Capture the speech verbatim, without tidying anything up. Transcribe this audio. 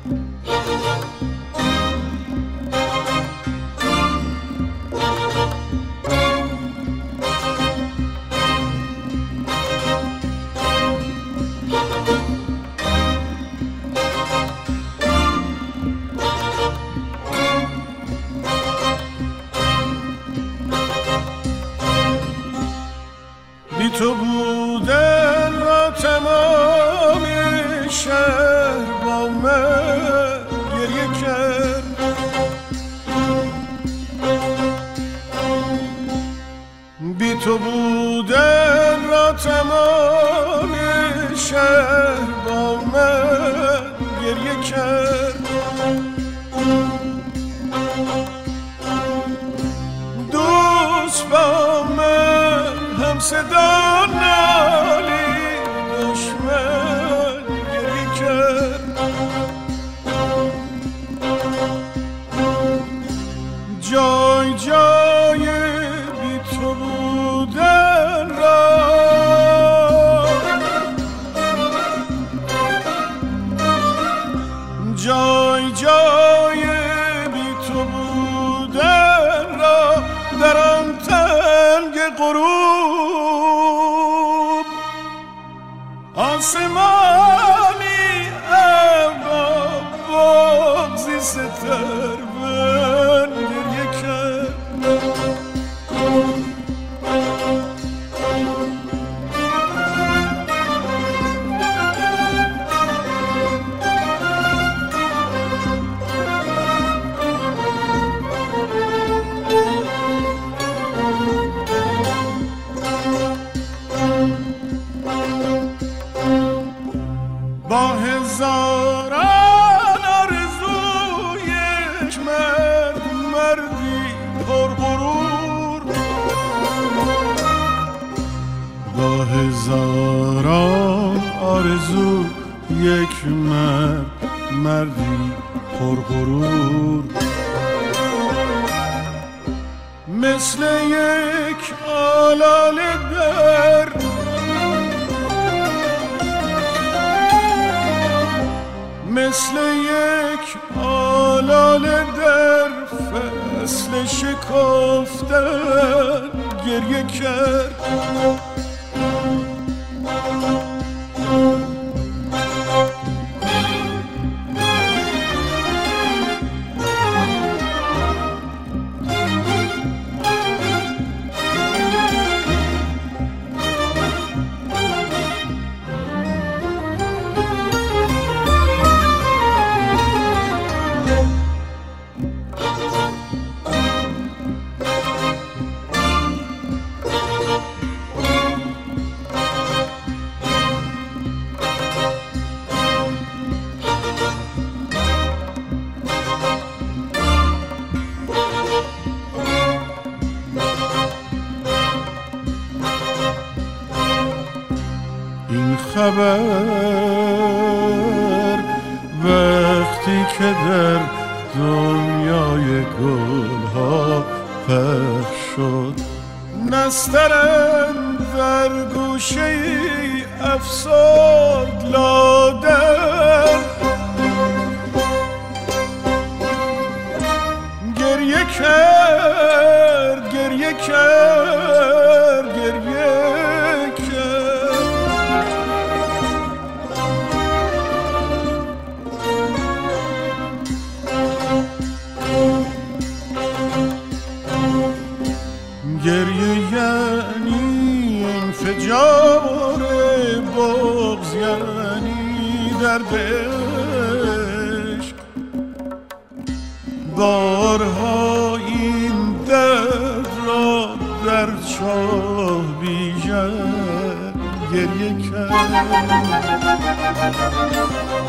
تو بودن را تمام شهر با من گریه کرد، بی تو بودن را تمام شهر با من گریه کرد. دوست با من هم صدا نالی، دشمن گریه کرد. جای جای بی تو بودن را جای جای بی تو بودن را در آن تنگ غروب آسمانی ابا بغضی ستر من گریه کرد. با هزاران آرزو یک مرد مردی پرغرور، با هزاران آرزو یک مرد مردی پرغرور، مثل یک آلاله در مثل یک آلاله در فصل شکفتن گریه کرد. این خبر وقتی که در دنیای گلها پخش شد، نسترن در گوشه افسرد لادن گریه کرد گریه کرد گریه گریه یعنی انفجار بغض، یعنی درد عشق. بارها این درد را در چاه بیژن گریه کرد.